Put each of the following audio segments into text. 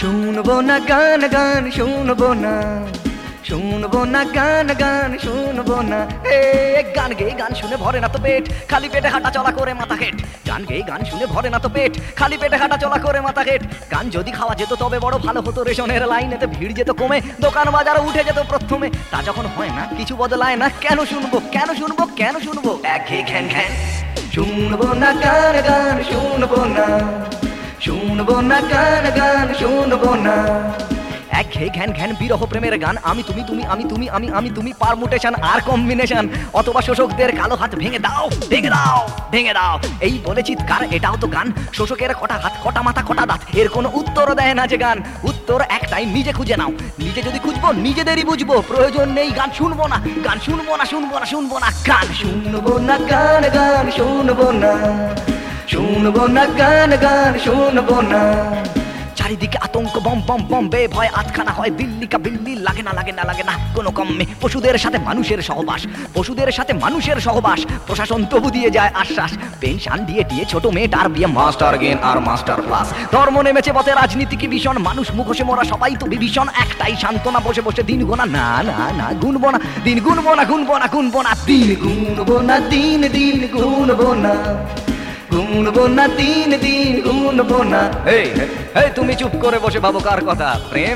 শুনবো না গান গান শুনবো না, শুনবো না গান গান শুনবো না। গান গেয়ে গান শুনে ভরে না তো পেট, খালি পেটে হাঁটা চলা করে মাথা হেট। গান গেয়ে গান শুনে ভরে না তো পেট, খালি পেটে হাঁটা চলা করে মাথা হেট। গান যদি খাওয়া যেত তবে বড় ভালো হতো, রেশনের লাইনেতে ভিড় যেত কমে, দোকান বাজার উঠে যেত প্রথমে। তা যখন হয় না, কিছু বদলায় না, কেন শুনবো কেন শুনবো কেন শুনবো? একঘেয়ে ঘ্যান ঘ্যান। শুনবো না গান গান শুনবো না, শুনবো না গান গান শুনবো না। একঘেয়ে ঘ্যান ঘ্যান বিরহ প্রেমের গান, আমি তুমি তুমি আমি তুমি আমি আমি তুমি, পারমুটেশন আর কম্বিনেশন, অথবা শোষকদের কালো হাত ভেঙে দাও ভেঙে দাও ভেঙে দাও, এই বলে চিৎকার। এটাও তো গান, শোষকের কটা হাত কটা মাথা কটা দাঁত, এর কোনো উত্তরও দেয় না যে গান। উত্তর একটাই, নিজে খুঁজে নাও। নিজে যদি খুঁজবো নিজেদেরই বুঝবো, প্রয়োজন নেই গান শুনবো না, গান শুনবো না শুনবো না শুনবো না, গান শুনবো না গান গান শুনবো না, শুনবো না গান গান শুনবো না। চারিদিকে আতঙ্ক বম বম বম, বে ভয় আতখানা হয় বিল্লি কা বিল্লি, লাগে না লাগে না লাগে না কোনো কমে। পশুদের সাথে মানুষের সহবাস, পশুদের সাথে মানুষের সহবাস, প্রশাসন তবু দিয়ে যায় আশ্বাস। পেনশন দিয়ে দিয়ে ছোট মেয়েটার বিয়ে, মাস্টার গেন আর মাস্টার প্লাস। ধর্ম নেমেছে পথে, রাজনীতি কি ভীষণ, মানুষ মুখোশে মরা সবাই তো বিভীষণ। একটাই সান্ত্বনা, বসে বসে দিন গোনা, না না না গুনবো না দিন, গুনবো না গুনবো না গুনবো না দিন, গুনবো না দিন দিন গুনবো না, গুনবো না দিন দিন গুনবো না। এই তুমি চুপ করে বসে ভাবো কার কথা? প্রেম?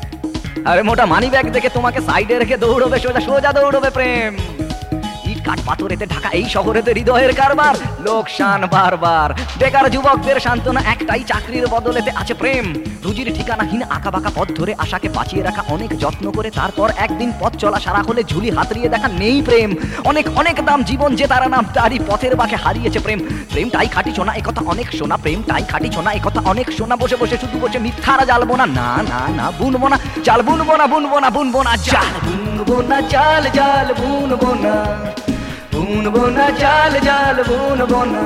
আরে মোটা মানি ব্যাগ দেখে তোমাকে সাইডে রেখে দৌড়বে, সোজা সোজা দৌড়বে প্রেম। ইট কাঠ পাথরেতে ঢাকা এই শহরেতে হৃদয়ের কারবার, লোকসান বারবার। বেকার যুবকদের সান্ত্বনা একটাই, চাকরির বদলেতে আছে প্রেম। রুজির ঠিকানাহীন আঁকা বাঁকা পথ ধরে আশাকে বাঁচিয়ে রাখা অনেক যত্ন করে, তারপর একদিন পথ চলা সারা হলে ঝুলি হাতড়িয়ে দেখা নেই প্রেম। অনেক অনেক দাম জীবন যে তারা নাম, তারই পথের বাঁকে হারিয়েছে প্রেম। প্রেমটাই খাটি শোনা একথা অনেক শোনা, প্রেমটাই খাটি শোনা একথা অনেক শোনা। বসে বসে শুধু বসে মিথ্যারা জ্বালবো না, না না না বুনবো না জাল, বুনবো না বুনবো না বুনবো না জাল, বুনবো না জাল জাল বুনবো না, বুনবো না জাল জাল বুনবো না।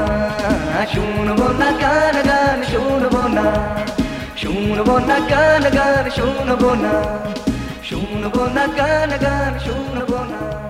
শুনবো না গান গান শুনবো না, শুনবো না গান গান শুনবো না, শুনবো না গান গান শুনবো না।